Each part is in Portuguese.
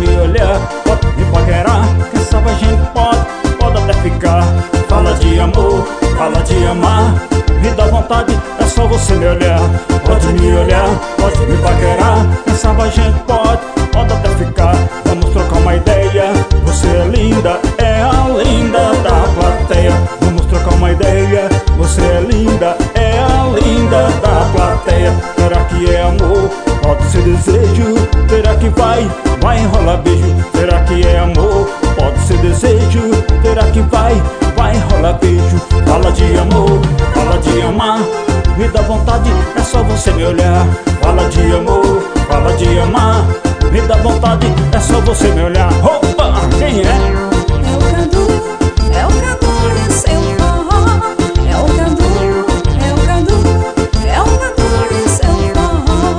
me olhar, pode me paquerar. Quem sabe a gente pode até ficar. Fala de amor, fala de amar, me dá vontade, é só você me olhar. Pode me olhar, pode me paquerar. Quem sabe a gente pode até ficar. Vamos trocar uma ideia, você é linda, é a linda da plateia. Vamos trocar uma ideia, você é linda, é a linda da plateia. Será que é amor? Pode ser desejo. Será que vai rolar beijo? Será que é amor? Pode ser desejo. Será que vai rolar beijo? Fala de amor, fala de amar, me dá vontade, é só você me olhar. Fala de amor, fala de amar, me dá vontade, é só você me olhar. Opa, quem é? É o Cadu e seu forró. É o Cadu e seu forró.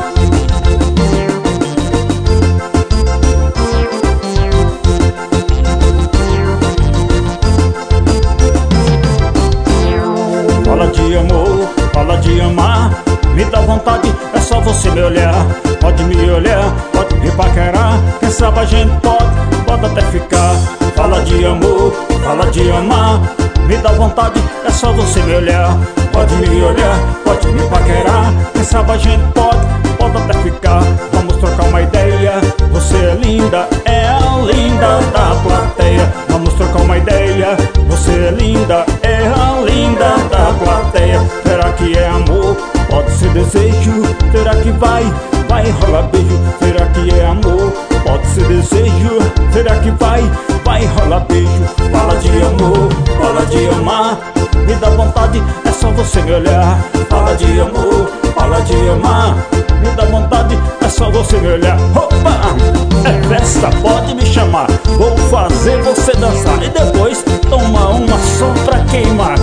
Fala de amor, fala de amar, me dá vontade, é só você me olhar. Pode me olhar, pode me paquerar. Quem sabe a gente pode até ficar. Fala de amor, fala de amar, me dá vontade, é só você me olhar. Pode me olhar, pode me paquerar. Quem sabe a gente pode até ficar. Vamos trocar uma ideia, você é linda, é a linda da plateia. Vamos trocar uma ideia, você é linda, é a linda da plateia. Será que é amor? Pode ser desejo. Será que vai rolar beijo? Será que é amor? Pode ser desejo. Será que vai rolar beijo? Fala de amor, fala de amar, me dá vontade, é só você me olhar. Fala de amor, fala de amar, me dá vontade, é só você me olhar. Opa! É festa, pode me chamar, vou fazer você dançar e depois tomar uma só pra queimar.